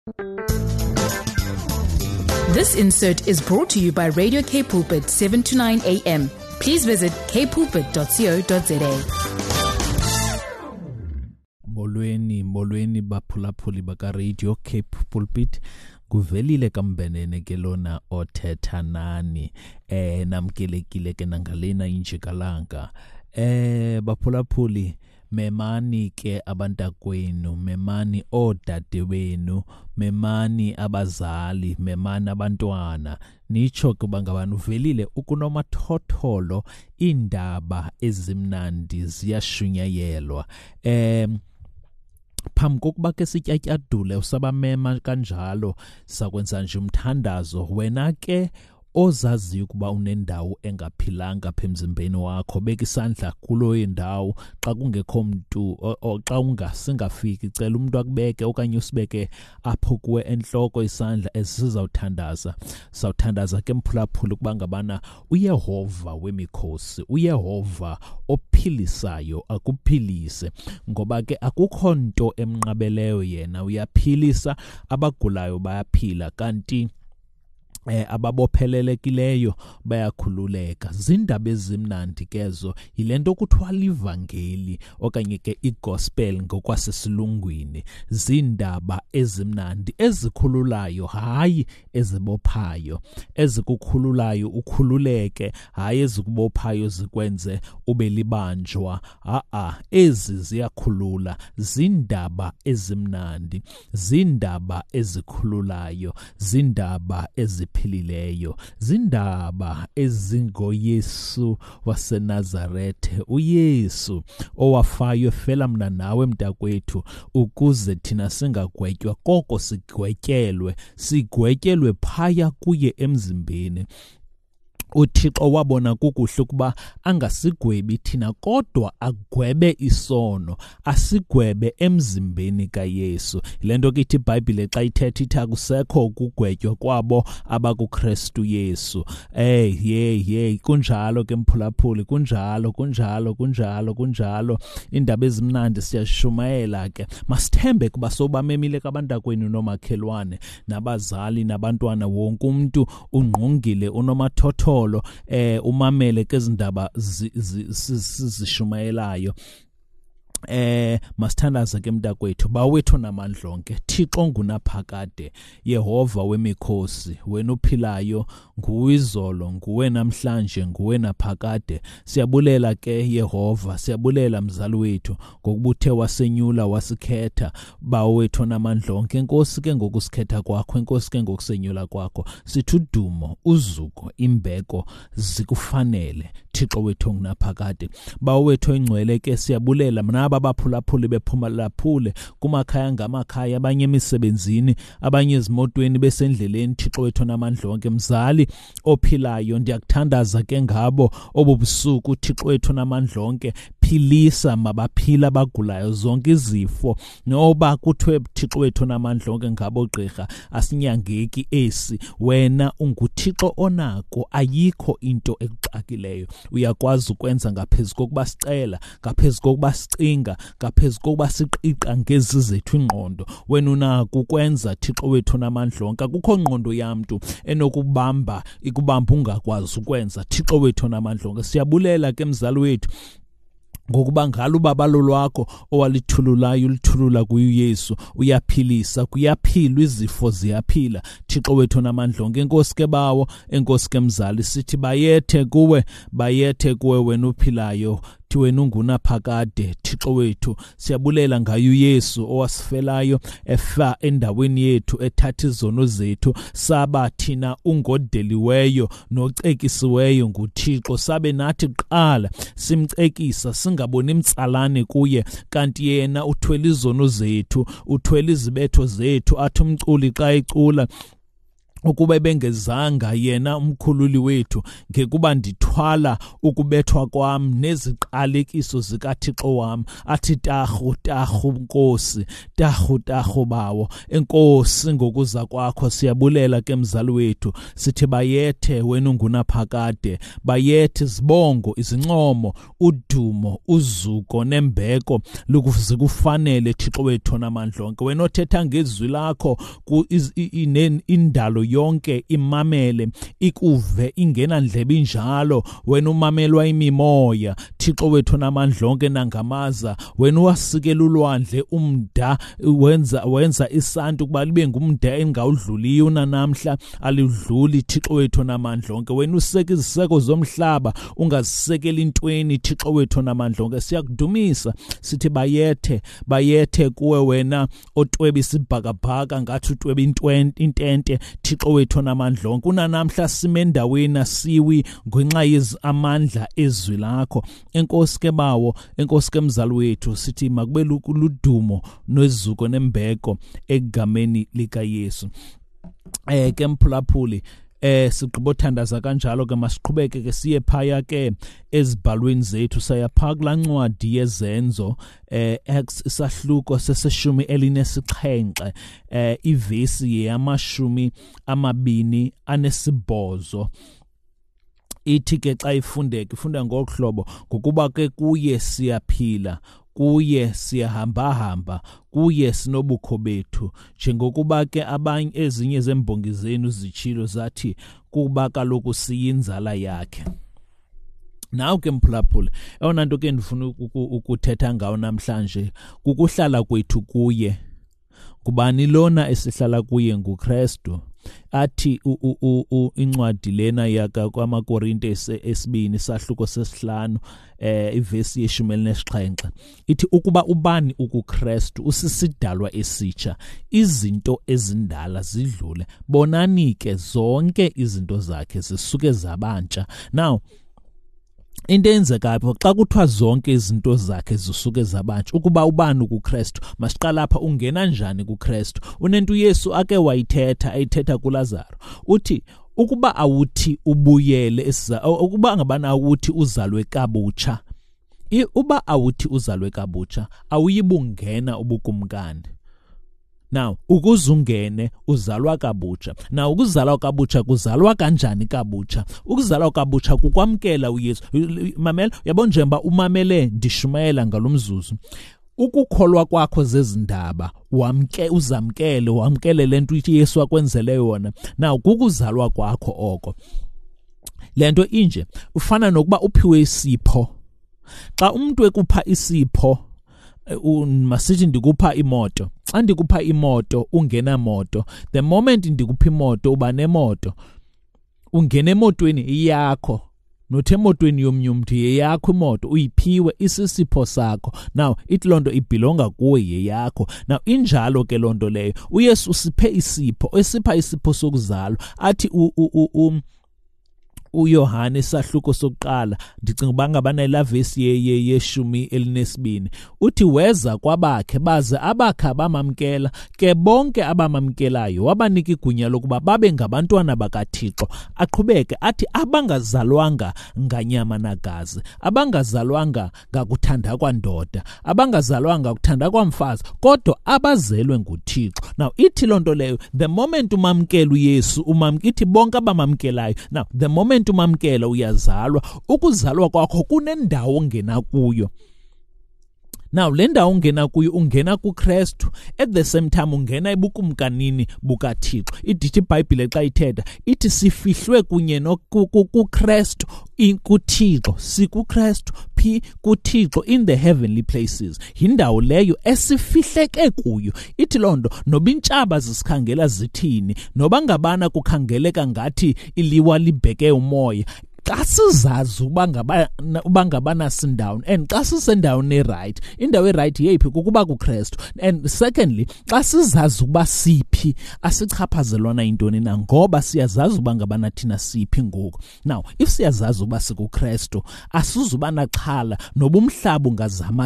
This insert is brought to you by Radio K Pulpit 7 to 9 a.m. Please visit kpulpit.co.za. Molweni baphulaphuli baka Radio K Pulpit. Kuvelile kambenene ke lona othetha nani namkelekile ke nangalena injikalanga baphulaphuli memani ke abantakwenu, memani odade wenu, memani abazali, memani abantwana. Nitsho kuba ngabani uvelile ukunomathotholo indaba ezimnandi ziyashunyayelwa. Phambi kokuba ke sityatyadule usabamema kanjalo sakwenza nje umthandazo. Wena ke ozaziyo ukuba unendawo engaphilanga apha emzimbeni wakho, beka isandla kulo indawo. Xa kungekho mntu xa ungasingafiki cela umuntu akubeke okanye usibeke apho kuwe enhloko isandla esizawuthandaza. Sawuthandaza ke mphulaphula ukuba ngabana uYehova wemikhosi, uYehova ophilisayo akuphilise, ngoba ke akukho nto emnqabeleyo yena. Uyaphilisa, abagulayo bayaphila, kanti ababophelelekileyo bayakhululeka. Zindaba ezimnandi kezo, yilento kuthiwa livangeli okanye ke igospel ngokwasesilungwini. Zindaba ezimnandi ezikhululayo, hayi ezibophayo. Ezikukhululayo ukhululeke, hayi ezikubophayo zikwenze ube libanjwa. Ezi ziyakhulula. Zindaba ezimnandi, zindaba ezikhululayo, zindaba eziphilileyo, zindaba ezingoYesu waseNazarethe, uYesu owafayo efela mna nawe mntakwethu, ukuze thina singagwetywa koko sigwetyelwe phaya kuye emzimbeni. uThixo wabona kukuhle ukuba angasigwebi thina, kodwa agwebe isono, asigwebe emzimbeni kaYesu. Lento ke ithi iBhayibhile xa ithetha ithi akusekho ukugwetywa kwabo abakuKristu Yesu. Kunjalo ke mphulaphuli, kunjalo. Indaba ezimnandi siyashumayela ke. Masithembe kuba sobamemile kabantakwenu nomakhelwane, nabazali, nabantwana, wonke umuntu ungqongile, unomathotholo. Umamele ke izindaba zishumayelayo. Masithandaza ke mntakwethu, bawethu namandla onke. Thixo ngunaphakade, Yehova wemikhosi, wena uphilayo, nguwe izolo, nguwe namhlanje, nguwe naphakade. Siyabulela ke Yehova, siyabulela mzali wethu ngokubuthe wasenyula wasikhetha. Bawethu namandla onke, Enkosi ke ngokusikhetha kwakho, Enkosi ke ngokusenyula kwakho, sithi udumo, uzuko, imbeko zikufanele Thixo wethu ngunaphakade. Bawethu engcwele ke siyabulela mna abaphulaphuli bephumalaphule kumakhaya ngamakhaya, abanye emisebenzini, abanye ezimotweni besendleleni. Thixo wethu namandla onke, mzali ophilayo, ndiyakuthandaza ke ngabo obubusuku. Thixo wethu namandla onke, philisa, mabaphila abagulayo zonke izifo. Noba kuthiwe Thixo wethu namandla onke ngabo gqirha asinyangeki esi, wena unguThixo onako, ayikho into ekuxakileyo. Uyakwazi ukwenza ngaphezu kokuba sicela, ngaphezu kokuba sicinga, ngaphezu kokuba siqiqa ngezi zethu ingqondo. Wena unako ukwenza Thixo wethu namandla onke. Akukho ngqondo yamntu enokubamba ikubamba ungakwazi ukwenza Thixo wethu namandla onke. Siyabulela ke mzali wethu ngokuba ngalo ubabalo lwakho owalithululayo, ulithulula kuYesu, uyaphilisa, kuyaphilwa, izifo ziyaphila Thixo wethu namandla onke. Enkosi ke bawo, enkosi ke mzali, sithi bayethe kuwe wena uphilayo, wena ungunaphakade Thixo wethu. Siyabulela ngayo uYesu owasifelayo, efa endaweni yethu, ethatha izono zethu, saba thina ungodeliweyo nocekisiweyo nguThixo. Sabe nathi kuqala simcekisa, singaboni imtsalane kuye, kanti yena uthwele izono zethu, uthwele izibetho zethu. Athi umculi xa ecula ukuba bengezanga yena umkhululi wethu ngekuba ndithwala ukubethwa kwam neziqalekiso zikaThixo wam. Athi tarhu tarhu Nkosi, tarhu tarhu bawo. Enkosi ngokuza kwakho siyabulela ke mzali wethu, sithi bayethe wena ungunaphakade, bayethe zibongo, izincomo, udumo, uzuko nembeko zikufanele Thixo wethu namandla onke. Wena othetha ngezwi lakho indalo yonke imamele, ikuve ingena ndlebe injalo. Wena umamelwa imimoya Thixo wethu namandla onke nangamaza. Wena wasikela ulwandle umda, wenza isanti ukuba libe ngumda engawudluliyo nanamhla alidluli Thixo wethu namandla onke. Wena useka iziseko zomhlaba, ungazisekeli intweni Thixo wethu namandla onke. Siyakudumisa sithi bayethe kuwe wena otwebisa ibhakabhaka ngathi utwebe intente Thixo wethu namandla onke. Unanamhla simendaweni siwi ngenxa yezamandla ezwi lakho. Enkosi ke bawo, enkosi ke mzali wethu, sithi makube ludumo nezuko nembeko egameni lika Yesu. Ke mphulaphuli, sigqibothandaza kanjalo ke masiqhubeke ke siye phaya ke ezibhalweni zethu. Sayapha kulaa ncwadi yezenzo isahluko seseshumi elinesixhenxe ivesi yamashumi 28. Ithi ke xa ifunda ngokuhlobo ngokuba ke kuye siyaphila, kuye siyahamba, kuye sinobukho bethu, njengokuba ke abanye ezinye zembongi zenu zitshilo zathi kuba kaloku siyinzala yakhe. Naw ke mphulaphuli, eyona nto ke ndifuna ukuthetha ngawo namhlanje kukuhlala kwethu kuye. Kubani lona esihlala kuye? nguKristu. Athi incwadi lena yaka kwamaKorinte esibini isahluko sesihlanu ivesi ye-17 ithi ukuba ubani ukuKristu usisidalwa esitsha, izinto ezindala zidlule, bonani ke zonke izinto zakhe zisuke zabantsha. Now into eyenzeka apho xa kuthiwa zonke izinto zakhe zisuke zabantsha, ukuba ubani ukuKristu, masiqala apha, ungena njani kuKristu? Unento uYesu ake ayithetha kuLazaro, uthi ukuba awuthi ubuyele ukuba ngabana awuthi uzalwe kabutsha, uba awuthi uzalwe kabutsha awuyibungena ubukumkani. Now ukuzungene uzalwa kabutsha. Now ukuzalwa kabutsha kuzalwa kanjani kabutsha? Ukuzalwa kabutsha kukwamkela uYesu. Mamela, yabona njengoba umamele ndishumayela ngalomzuzu, ukukholwa kwakho zezindaba wamkele lento uYesu akwenzele yona. Now kukuzalwa kwakho oko. Lento inje ufana nokuba uphiwe isipho. Xa umuntu ekupha isipho, masithi ndikupha imoto. Xa ndikupha imoto ungena moto, the moment ndikupha imoto uba nemoto, ungena emotweni iyakho, nothi emotweni yomnye umuntu yeyakho imoto, uyiphiwe, isisipho sakho. Now ithi loo nto ibhilonga kuwe, yeyakho. Now injalo ke loo nto leyo, uYesu usiphe isipho, esipha isipho sokuzalwa. Athi uYohane isahluko sokuqala, ndicinga uba ngabana la vesi ye-12 uthi weza kwabakhe baze abakhe abamamkela, ke bonke abamamkelayo wabanika igunya lokuba babe ngabantwana bakaThixo. Aqhubeke athi abangazalwanga nganyama nagazi, abangazalwanga ngakuthanda kwandoda, abangazalwanga kuthanda kwamfazi, kodwa abazelwe nguThixo. Now ithi loo nto leyo, the moment umamkela uYesu, ithi bonke abamamkelayo. Now the moment umamkela uyazalwa. Ukuzalwa kwakho kunendawo ongena kuyo. Now le ndawo ungena kuyo, ungena kuKristu, at the same time ungena ebukumkanini bukaThixo. Idithi iBhayibhile xa ithetha ithi sifihlwe kunye kuKristu kuThixo, sikuKristu kuThixo in the heavenly places. Yindawo leyo esifihleke kuyo. Ithi loo nto noba intshaba zisikhangela zithini, noba ngabana kukhangeleka ngathi iliwa libheke umoya, xa sizazi uba ngabana sindawo, and xa sisendaweni eright, indawo eright yeyiphi? Kukuba kuKristu. And secondly, xa sizazi ukuba siphi, asichaphazelwana intoni na, ngoba siyazazi uba ngabana thina siphi ngoku. Now if siyazazi uba sikuKristu, asizuba naxhala noba umhlaba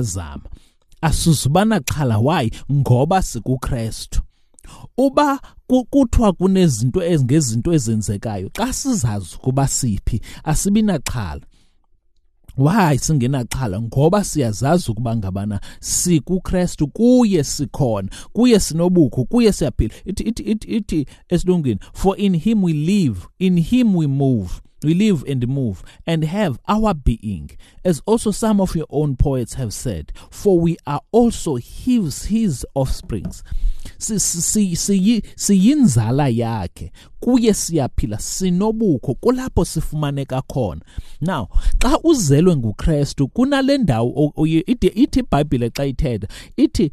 ungazamazama, asizuba naxhala. Why? Ngoba sikuKristu. Uba kuthiwa kunezinto ezingezinto ezenzekayo xa sizazi kuba siphi asibi naxhala. Why singenaxhala? Ngoba siyazazi ukuba ngabana sikuKristu, kuye sikhona, kuye sinobukho, kuye siyaphila. Ithi esilungwini, for in him we live, in him we move. We live and move and have our being, as also some of your own poets have said, for we are also his offsprings. Siyinzala yakhe, kuye siyaphila, sinobukho, kulapho sifumaneka khona. Now, xa uzelwe nguKristu kunale ndawo ithi iBhayibhile xa ithetha ithi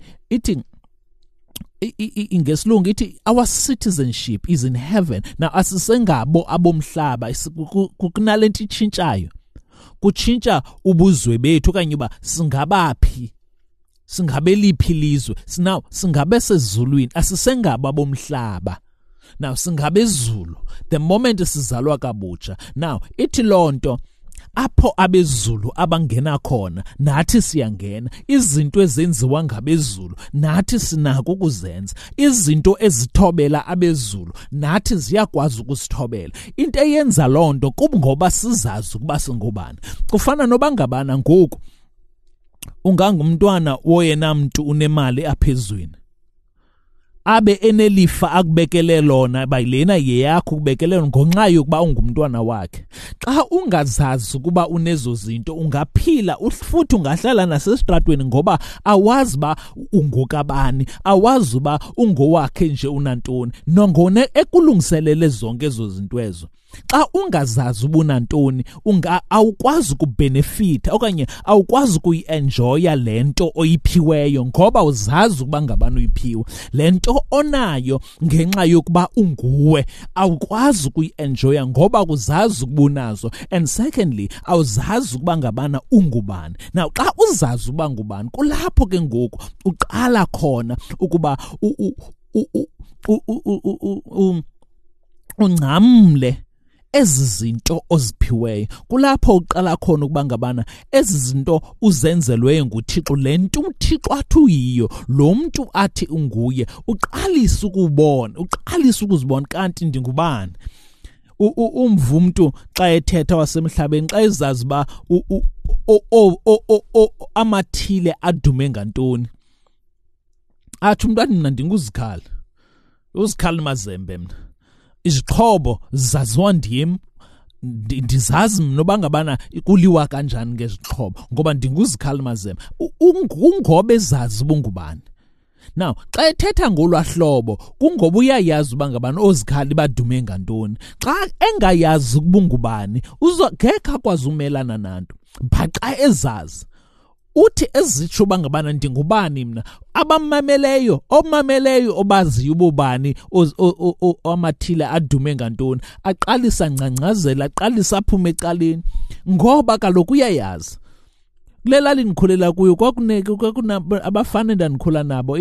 ngesilungu ithi our citizenship is in heaven. Now asisengabo abomhlaba, kunalento itshintshayo, kutshintsha ubuzwe bethu okanye uba singabaphi, singabe liphi lizwe. Now singabe sezulwini, asisengabo abomhlaba. Now singabe ezulu the moment sizalwa kabutsha. Now ithi lonto apho abezulu abangena khona nathi siyangena. Izinto ezenziwa ngabezulu nathi sinako ukuzenza. Izinto ezithobela abezulu nathi ziyakwazi ukusithobela. Into eyenza lonto ngoba sizazi ukuba singubani. Kufana noba ngabana ngoku ungangumntwana woyena mntu unemali aphezweni, abe enelifa akubekele lona, bayilena yeyakho ukubekele ngonxa yokuba ungumntwana wakhe. Xa ungazazi ukuba unezo zinto ungaphila futhi ungahlala nasestratweni ngoba awazi ba ungokabani, awazi uba ungowakhe nje unantoni, nongone ekulungiselele zonke ezo zinto ezo. Xa ungazazi ubunantoni awukwazi ukubenefita okanye awukwazi ukuyienjoya lento oyiphiweyo ngoba uzazi ukuba ngabani uyiphiwe. Lento onayo ngenxa yokuba unguwe awukwazi ukuyienjoya ngoba uzazi ukubunazo. And secondly, awuzazi ukuba ngabana ungubani. Now xa uzazi uba ngubani kulapho ke ngoku uqala khona ukuba ungcamle ezi zinto oziphiweyo. Kulapho uqala khona ukuba ngabana ezi zinto uzenzelweyo nguThixo, le nto uThixo athi uyiyo, lo mntu athi unguye, uqalisa ukubona, uqalisa ukuzibona kanti ndingubani. Umvumntu xa ethetha wasemhlabeni xa ezazi ba amathile adume ngantoni, athi umntwana mina ndinguzikhala, uzikhala mazembe mna. Izixhobo zaziwa ndim, ndizazi noba ngabana kuliwa kanjani ngezixhobo ngoba ndinguzikhala mazembe. Ungoba ezazi ubungubani. Now xa ethetha ngolwahlobo kungoba uyayazi uba ngabana ozikhali badume ngantoni. Xa engayazi ubungubani ngekho akwazi umelana nanto. But xa ezazi uthi ezitsho uba ngabana ndingubani mna, abamameleyo obaziyo ububani amathile adume ngantoni aqalisa ngcangcazela, aqalisa aphume ecaleni ngoba kaloku uyayazi. Kule lali ndikhulela kuyo abafana endandikhula nabo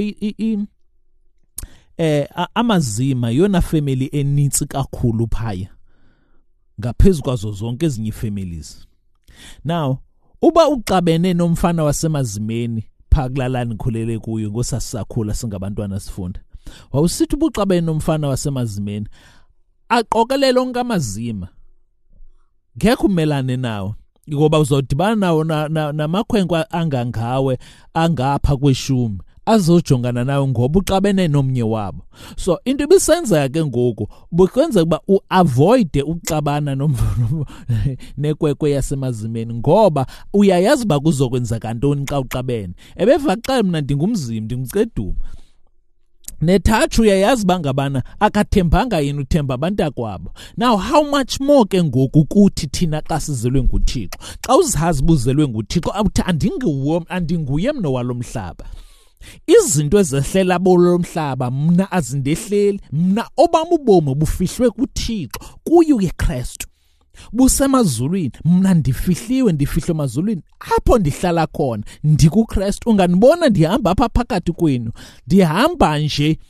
Amazima yona family enintsi kakhulu phaya ngaphezu kwazo zonke ezinye families. Now uba uxabene nomfana wasemazimeni pha kulalani khulele kuyo ngosasisakhula singabantwana sifunda, wawusithi ubuxabene nomfana wasemazimeni aqokelele onke amazima, ngekho umelane nawo ngoba uzodibana nawo namakhwenkwe angangawe angapha kweshumi azojongana nawe ngoba uxabene nomnye wabo. So into ibisenzeka ke ngoku bukwenza ukuba uavoide uxabana nekwekwe yasemazimeni ngoba uyayazi uba kuzokwenza kantoni xa uxabene. Ebeva xa mna ndingumzimbi ndingumceduma nethathu uyayazi bangabana akathembanga yini uthemba abantu akwabo. Now how much more ke ngoku kuthi thina xa sizelwe nguThixo, xa uzazi buzelwe nguThixo awuthi andinguye mna walomhlaba. Izinto ezehlela bolomhlaba mna azindehleli, mna obam ubomi bufihlwe kuThixo, kuye uKristu. Busemazulwini mna ndifihlwe emazulwini apho ndihlala khona ndikuKristu. Unganibona ndihamba apha phakathi kwenu, ndihamba nje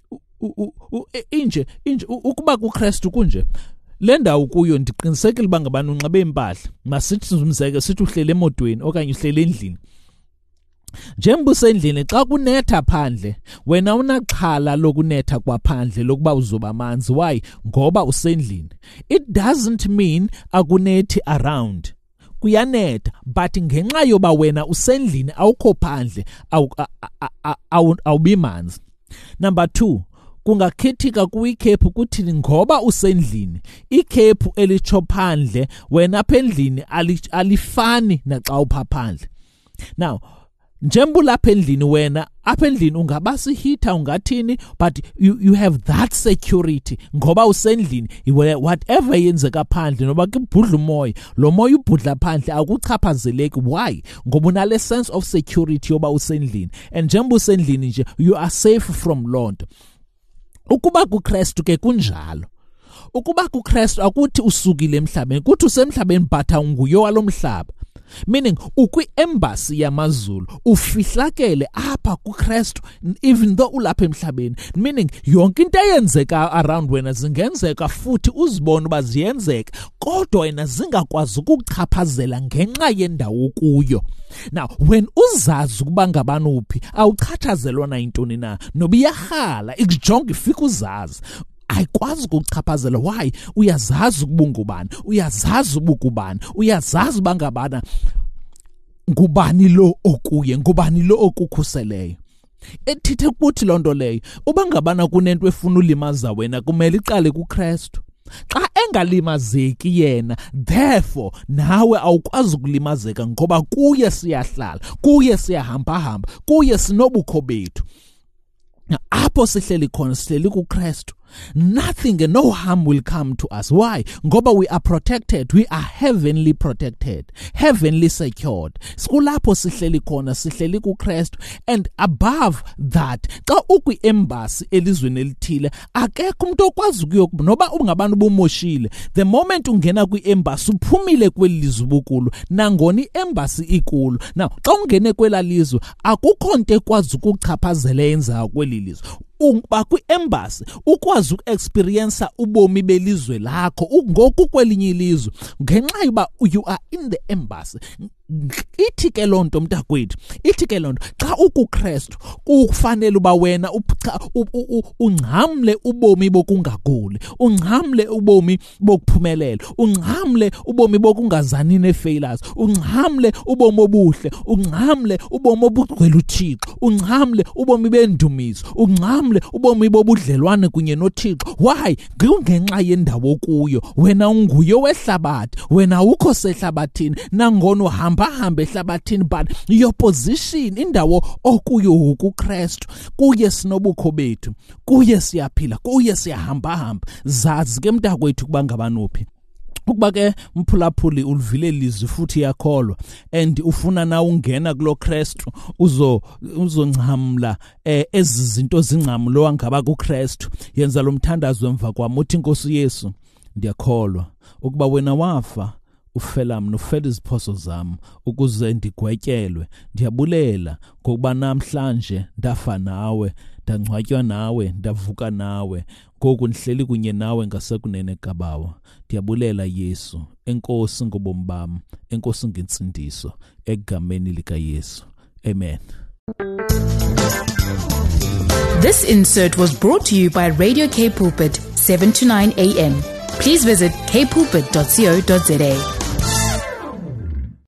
inje ukuba kuKristu kunje. Le ndawo kuyo ndiqinisekile uba ngabani unxibe impahla, masithi umzeke sithi uhlele emotweni okanye uhlele endlini, Njengoba usendlini xa kunetha phandle wena unaxhala lokunetha kwaphandle lokuba uzoba amanzi. Why? Ngoba usendlini. It doesn't mean akunethi around. Kuyanetha but ngenxa yoba wena usendlini awukho phandle awubi manzi. Number 2, kungakhethika kuyikhephu kuthini ngoba usendlini. Ikhephu elitsho phandle wena apha endlini alifani naxa upha phandle. Now njengoba lapha endlini wena apha endlini ungaba sihita ungathini but you have that security ngoba usendlini. Whatever yenzeka phandle noba kubhudla umoya, lo moya ubhudla phandle akuchaphazeleki. Why? Ngoba unale sense of security yoba usendlini, and njengoba usendlini nje you are safe from lonto. Ukuba kuKristu ke kunjalo. Ukuba kuKristu akuthi usukile emhlabeni, kuthi usemhlabeni but unguye walomhlaba. Meaning ukwi-embassy yamazulu ufihlakele apha kuKristu even though ulapha emhlabeni. Meaning yonke into eyenzeka around wena zingenzeka futhi uzibone uba ziyenzeka kodwa wena zingakwazi ukuchaphazela ngenxa yendawo kuyo. Now when uzazi ukuba ngabani uphi awuchatshazelwa na intoni na noba iyahala ikujonga ifika uzazi ayikwazi ukuchaphazela. Why? Uyazazi ukuba ungubani, uyazazi ubukubani, uyazazi bangabana ngubani lo okuye, ngubani lo okukhuseleyo. Ethithe ukuthi lonto leyo uba ngabana kunento efuna ulimaza wena kumele iqale kuKristu. Xa engalimazeki yena, therefore nawe awukwazi ukulimazeka ngoba kuye siyahlala, kuye siyahamba, kuye sinobukho bethu. Apho sihleli khona sihleli kuKristu. Nothing and no harm will come to us. Why? Ngoba we are protected. We are heavenly protected, heavenly secured. Sikulapho sihleli khona sihleli kuKristu. And above that, xa ukwi-embassy elizweni elithile akekho umuntu okwazi ukuyokuba noba ungabantu bomoshile. The moment ungena kwi-embassy uphumile kweli lizwe ubukulu nangona i-embassy ikulu. Now xa ungene kwela lizwe akukho nto ekwazi ukuchaphazela yenzayo kweli lizwe. Uba kwi-embassy ukwazi uku-experience ubomi belizwe lakho ngoku kwelinye ilizwe ngenxa yoba you are in the embassy. Ithi ke lonto mntakwethu, ithi ke lonto xa ukuKristu kufanele uba wena unghamle ubomi bokungaguli, unghamle ubomi bokuphumelela, unghamle ubomi bokungazani nefailures, unghamle ubomi obuhle, unghamle ubomi obugcwele uThixo, unghamle ubomi bendumiso, unghamle ubomi bobudlelwane kunye noThixo. Why? Ngenxa yendawo kuyo. Wena unguye wehlabathi, wena ukho sehlabathini nangona uhamba ehlabathini but your position indawo okuyo ukuKristu. Kuye sinobukho bethu, kuye siyaphila, kuye siyahamba. Zazi ke mntakwethu kuba ngabanophi ukuba ke mphulaphuli ulivile lizwi futhi yakholwa and ufuna na ungena kulo Kristu uzongcamla ezi zinto zingcamlo wangaba kuKristu. Yenza lo mthandazo emva kwami uthi Nkosi Yesu ndiyakholwa ukuba wena wafa ufela mina, ufela iziphoso zami ukuze ndigwetyelwe. Ndiyabulela ngokuba namhlanje ndafa nawe, ndangcwatywa nawe, ndavuka nawe, ngoku ndihleli kunye nawe ngasekunene kaBawo. Ndiyabulela Yesu, enkosi ngobomi bami, enkosi ngensindiso, egameni lika Yesu. Amen. This insert was brought to you by Radio K Pulpit, 7 to 9 a.m. Please visit kpulpit.co.za.